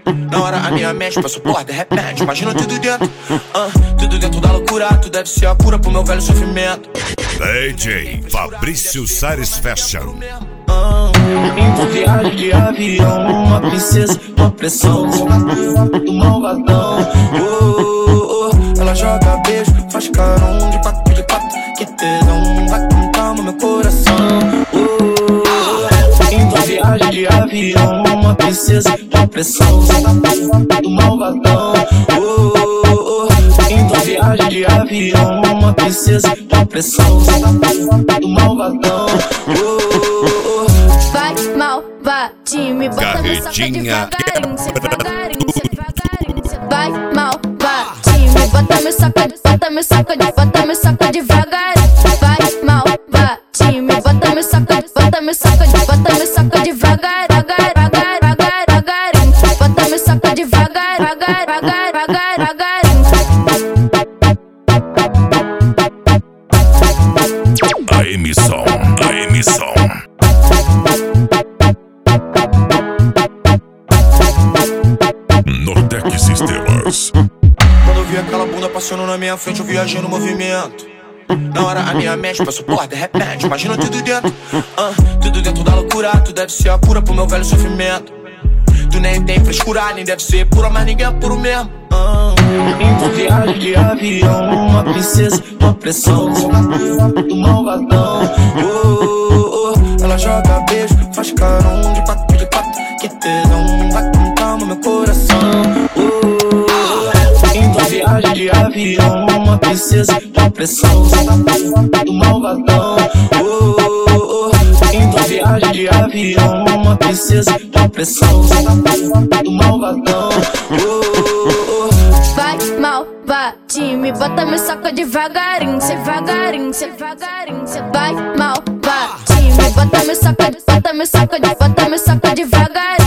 Na hora a minha mente pensa, porra, de repente, imagina tudo dentro. Tudo dentro da loucura, tu deve ser a cura pro meu velho sofrimento. DJ Fabrício Sares Fashion. Em viagem de avião, uma princesa, uma pressão do malvadão. Ela joga beijo, faz carão de quatro, que tesão, vai com calma meu coração. Em viagem de avião, uma princesa, uma pressão do malvadão. Em viagem de avião, uma princesa, uma pressão do malvadão. Vai, malvadinho, me bota no saco devagarinho, devagarinho. Vai, malvadinho, me bota no saco, bota no saco devagarinho. Vai, malvadinho, me bota no saco, bota no saco devagarinho. Bota no saco devagarinho. A emissão. Nordec Sistemas. Quando eu vi aquela bunda passando na minha frente, eu viajei no movimento. Na hora a minha mente pensa, porra, de repente, imagina tudo dentro. Tudo dentro da loucura, tu deve ser a cura pro meu velho sofrimento. Tu nem tem frescura, nem deve ser pura, mas ninguém é puro mesmo. Em viagem de avião, uma princesa, uma pressão do malvadão. Ela joga beijo, faz carão de quatro, que tesão, vai com calma meu coração. Em viagem de avião, uma princesa, uma pressão do malvadão. Em viagem de avião, uma princesa, uma pressão do malvadão. Vai, malvadinho, me bota no saco devagarinho, devagarinho. Vai, malvadinho, me bota no saco devagarinho.